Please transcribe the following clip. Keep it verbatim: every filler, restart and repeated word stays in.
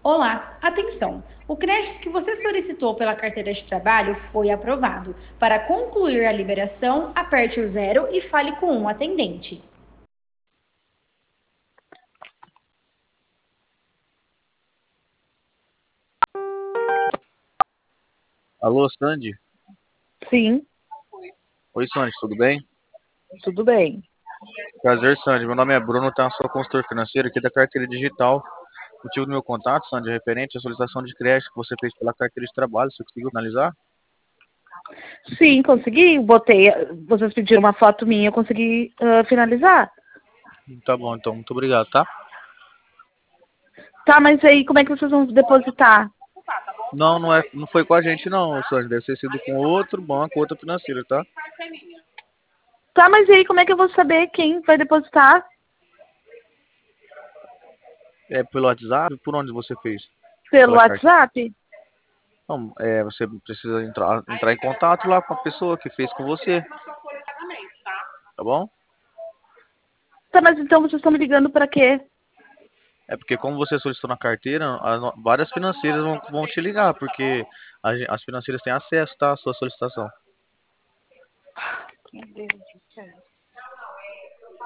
Olá, atenção! O crédito que você solicitou pela carteira de trabalho foi aprovado. Para concluir a liberação, aperte o zero e fale com um atendente. Alô, Sandy? Sim, Oi, Sandy, tudo bem? tudo bem. Prazer, Sandy. Meu nome é Bruno, tá? Sou consultor financeiro aqui da carteira digital. O motivo do meu contato, Sandy, é referente à solicitação de crédito que você fez pela carteira de trabalho. Você conseguiu finalizar? Sim, consegui. Botei. Vocês pediram uma foto minha, eu consegui ah, finalizar. Tá bom, então, muito obrigado, tá? Tá, mas aí como é que vocês vão depositar? Não, não, é, não foi com a gente, não, Sandy. Deve ter sido com outro banco, outra financeira, tá? Tá, mas aí como é que eu vou saber quem vai depositar? É pelo WhatsApp? Por onde você fez? Pelo Pela carteira? WhatsApp? Não, é, você precisa entrar, entrar em contato lá com a pessoa que fez com você, tá bom? Tá, mas então vocês estão me ligando pra quê? É porque como você solicitou na carteira, a no- várias financeiras vão, vão te ligar, porque a gen- as financeiras têm acesso, tá, à sua solicitação. Meu Deus do céu.